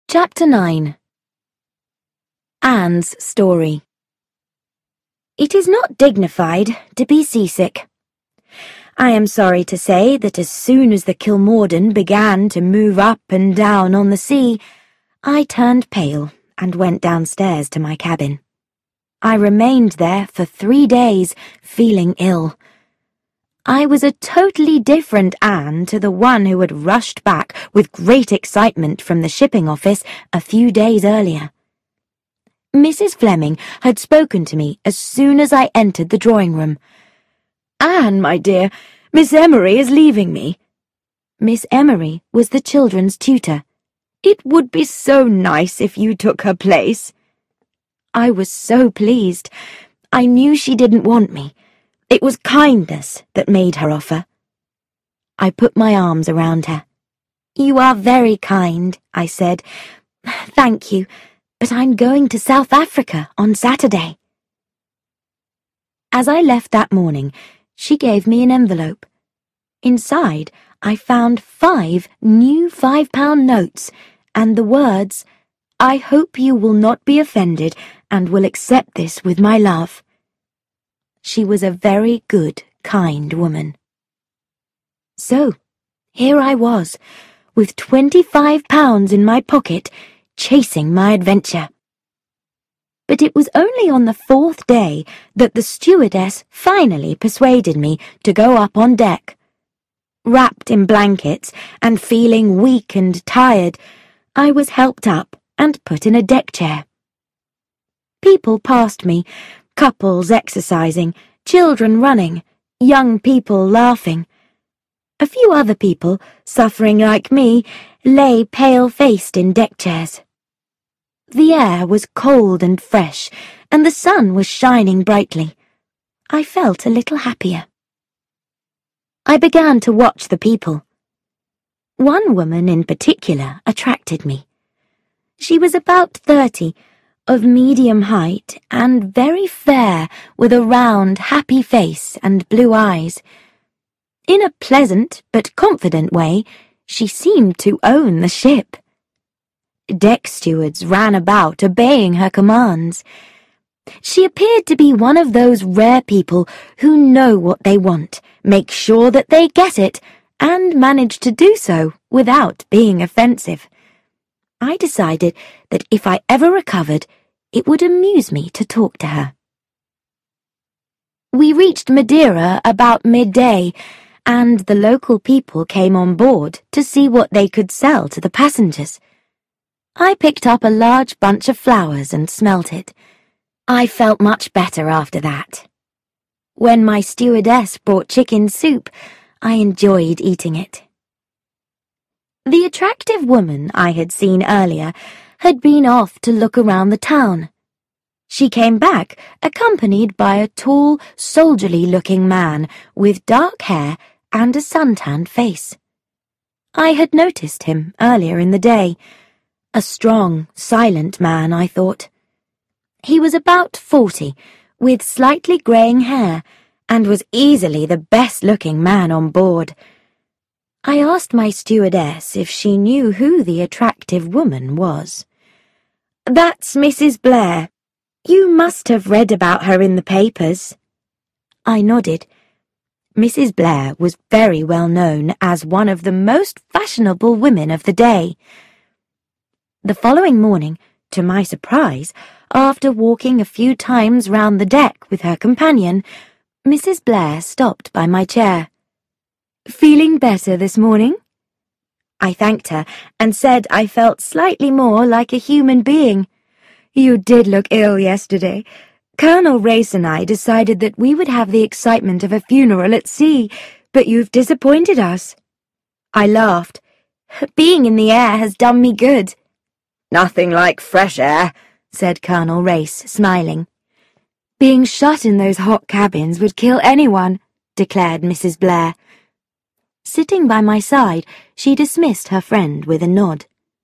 Chapter 9. Anne's Story. It is not dignified to be seasick. I am sorry to say that as soon as the Kilmorden began to move up and down on the sea, I turned pale and went downstairs to my cabin. I remained there for 3 days, feeling ill. I was a totally different Anne to the one who had rushed back with great excitement from the shipping office a few days earlier. Mrs. Fleming had spoken to me as soon as I entered the drawing-room. "Anne, my dear, Miss Emery is leaving me." Miss Emery was the children's tutor. "It would be so nice if you took her place." I was so pleased. I knew she didn't want me. It was kindness that made her offer. I put my arms around her. "You are very kind," I said. "Thank you, but I'm going to South Africa on Saturday." As I left that morning, she gave me an envelope. Inside, I found 5 new £5 notes and the words, "I hope you will not be offended and will accept this with my love." She was a very good, kind woman. So, here I was, with £25 in my pocket, chasing my adventure. But it was only on the 4th day that the stewardess finally persuaded me to go up on deck. Wrapped in blankets and feeling weak and tired, I was helped up and put in a deck chair. People passed me, couples exercising, children running, young people laughing. A few other people, suffering like me, lay pale-faced in deck chairs. The air was cold and fresh, and the sun was shining brightly. I felt a little happier. I began to watch the people. One woman in particular attracted me. She was about 30, of medium height and very fair, with a round, happy face and blue eyes. In a pleasant but confident way, she seemed to own the ship. Deck stewards ran about obeying her commands. She appeared to be one of those rare people who know what they want, make sure that they get it, and manage to do so without being offensive. I decided that if I ever recovered, it would amuse me to talk to her. We reached Madeira about midday, and the local people came on board to see what they could sell to the passengers. I picked up a large bunch of flowers and smelt it. I felt much better after that. When my stewardess brought chicken soup, I enjoyed eating it. The attractive woman I had seen earlier had been off to look around the town. She came back accompanied by a tall, soldierly-looking man with dark hair and a suntanned face. I had noticed him earlier in the day. A strong, silent man, I thought. He was about 40, with slightly greying hair, and was easily the best-looking man on board. I asked my stewardess if she knew who the attractive woman was. "That's Mrs. Blair. You must have read about her in the papers." I nodded. Mrs. Blair was very well known as one of the most fashionable women of the day. The following morning, to my surprise, after walking a few times round the deck with her companion, Mrs. Blair stopped by my chair. "Feeling better this morning?" I thanked her and said I felt slightly more like a human being. "You did look ill yesterday. Colonel Race and I decided that we would have the excitement of a funeral at sea, but you've disappointed us." I laughed. "Being in the air has done me good." "Nothing like fresh air," said Colonel Race, smiling. "Being shut in those hot cabins would kill anyone," declared Mrs. Blair. Sitting by my side, she dismissed her friend with a nod.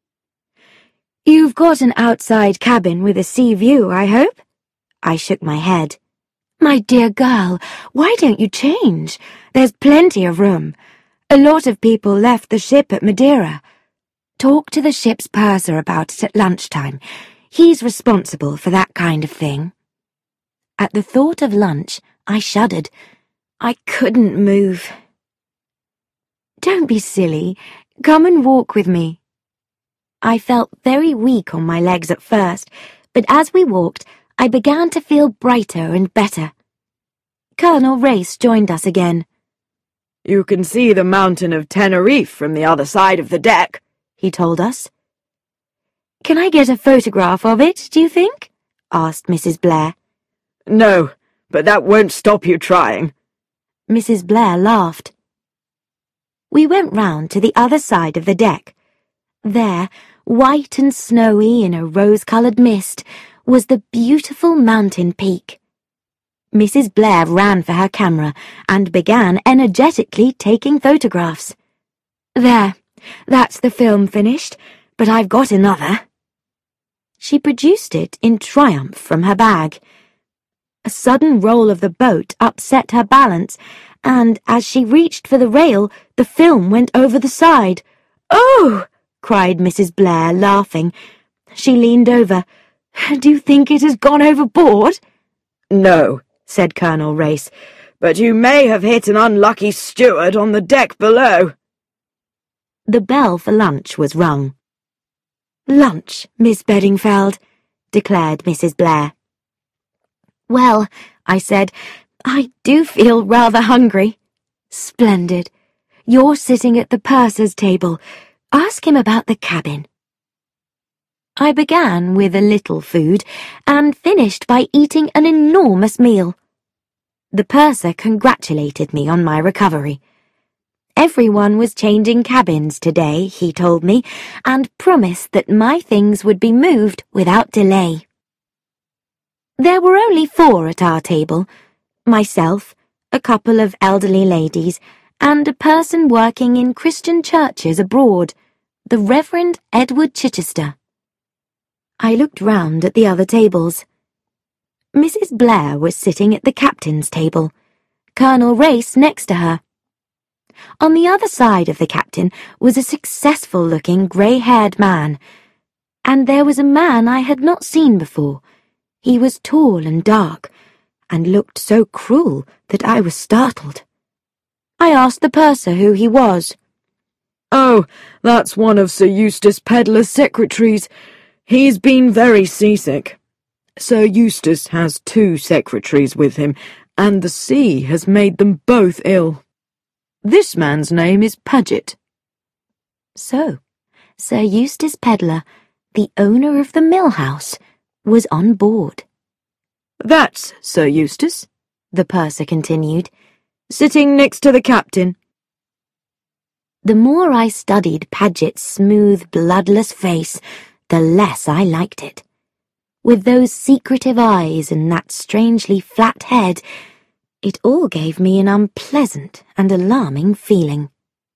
"You've got an outside cabin with a sea view, I hope?" I shook my head. "My dear girl, why don't you change? There's plenty of room. A lot of people left the ship at Madeira. Talk to the ship's purser about it at lunchtime. He's responsible for that kind of thing." At the thought of lunch, I shuddered. I couldn't move. "Don't be silly. Come and walk with me." I felt very weak on my legs at first, but as we walked, I began to feel brighter and better. Colonel Race joined us again. "You can see the mountain of Tenerife from the other side of the deck," he told us. "Can I get a photograph of it, do you think?" asked Mrs. Blair. "No, but that won't stop you trying." Mrs. Blair laughed. We went round to the other side of the deck. There, white and snowy in a rose-coloured mist, was the beautiful mountain peak. Mrs. Blair ran for her camera and began energetically taking photographs. "There, that's the film finished, but I've got another." She produced it in triumph from her bag. A sudden roll of the boat upset her balance, and as she reached for the rail, the film went over the side. "Oh!" cried Mrs. Blair, laughing. She leaned over. "Do you think it has gone overboard?" "No," said Colonel Race, "but you may have hit an unlucky steward on the deck below." The bell for lunch was rung. "Lunch, Miss Bedingfeld," declared Mrs. Blair. "Well," I said, "I do feel rather hungry." "Splendid. You're sitting at the purser's table. Ask him about the cabin." I began with a little food and finished by eating an enormous meal. The purser congratulated me on my recovery. Everyone was changing cabins today, he told me, and promised that my things would be moved without delay. There were only 4 at our table: myself, a couple of elderly ladies, and a person working in Christian churches abroad, the Reverend Edward Chichester. I looked round at the other tables. Mrs. Blair was sitting at the captain's table, Colonel Race next to her. On the other side of the captain was a successful-looking grey-haired man, and there was a man I had not seen before. He was tall and dark, and looked so cruel that I was startled. I asked the purser who he was. "Oh, that's one of Sir Eustace Pedler's secretaries. He's been very seasick. Sir Eustace has 2 secretaries with him, and the sea has made them both ill. This man's name is Paget." So, Sir Eustace Pedler, the owner of the mill house, was on board. "That's Sir Eustace," the purser continued, "sitting next to the captain." The more I studied Paget's smooth, bloodless face, the less I liked it. With those secretive eyes and that strangely flat head, it all gave me an unpleasant and alarming feeling.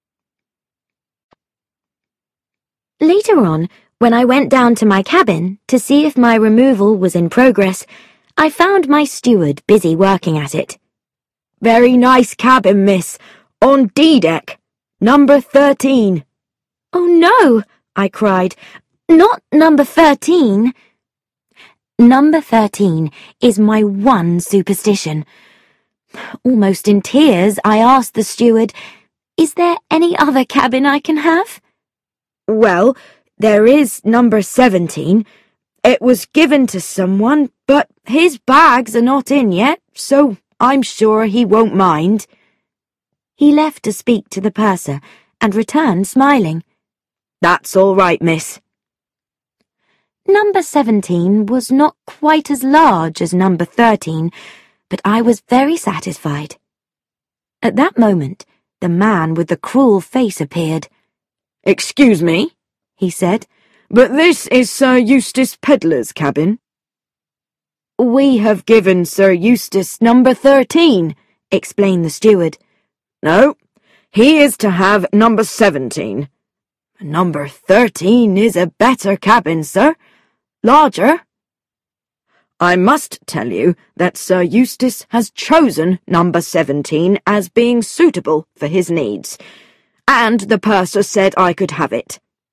Later on, when I went down to my cabin to see if my removal was in progress, I found my steward busy working at it. "Very nice cabin, miss. On D-deck. Number 13. "Oh, no," I cried. "Not number 13. Number 13 is my one superstition. Almost in tears, I asked the steward, "Is there any other cabin I can have?" "Well, there is number 17. It was given to someone, but his bags are not in yet, so I'm sure he won't mind." He left to speak to the purser and returned smiling. "That's all right, miss." Number 17 was not quite as large as number 13, but I was very satisfied. At that moment, the man with the cruel face appeared. "Excuse me," he said, "but this is Sir Eustace Pedler's cabin." "We have given Sir Eustace number 13, explained the steward. "No, he is to have number 17. Number 13 is a better cabin, sir. Larger." "I must tell you that Sir Eustace has chosen number 17 as being suitable for his needs, and the purser said I could have it."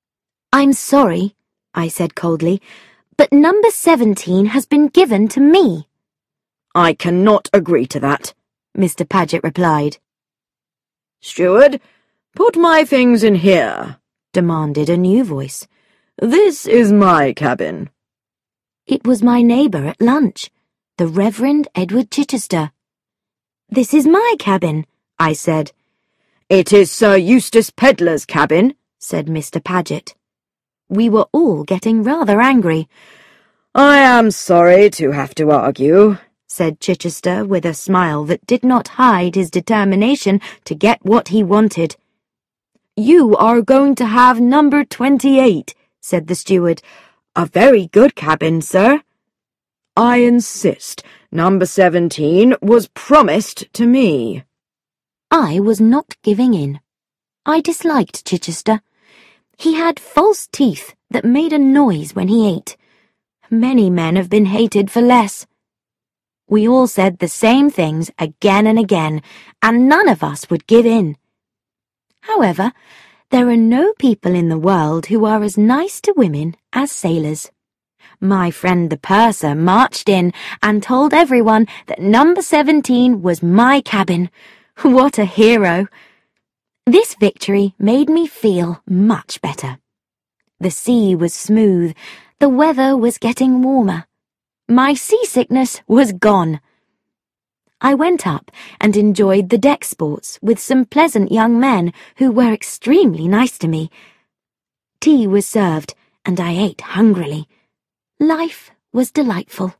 I'm sorry, I said coldly, but number 17 has been given to me. I cannot agree to that, Mr. Paget replied. Steward, put my things in here, demanded a new voice. This is my cabin. It was my neighbour at lunch, the Reverend Edward Chichester. This is my cabin, I said. It is Sir Eustace Pedler's cabin, said Mr. Paget. We were all getting rather angry. I am sorry to have to argue, said Chichester with a smile that did not hide his determination to get what he wanted. You are going to have number 28, said the steward. A very good cabin, sir. I insist. Number 17 was promised to me. I was not giving in. I disliked Chichester. He had false teeth that made a noise when he ate. Many men have been hated for less. We all said the same things again and again, and none of us would give in. However, there are no people in the world who are as nice to women as sailors. My friend the purser marched in and told everyone that number 17 was my cabin. What a hero! This victory made me feel much better. The sea was smooth, the weather was getting warmer. My seasickness was gone. I went up and enjoyed the deck sports with some pleasant young men who were extremely nice to me. Tea was served, and I ate hungrily. Life was delightful.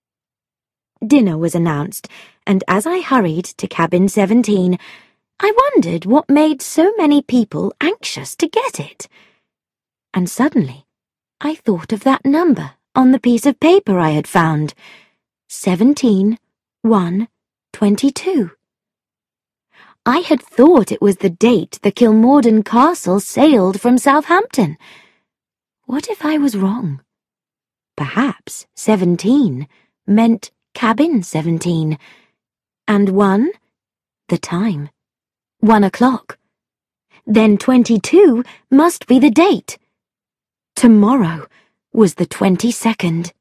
Dinner was announced, and as I hurried to cabin 17, I wondered what made so many people anxious to get it. And suddenly, I thought of that number on the piece of paper I had found. 17-1-22. I had thought it was the date the Kilmorden Castle sailed from Southampton. What if I was wrong? Perhaps 17 meant cabin 17, and 1, the time, 1 o'clock. Then 22 must be the date. Tomorrow was the 22nd.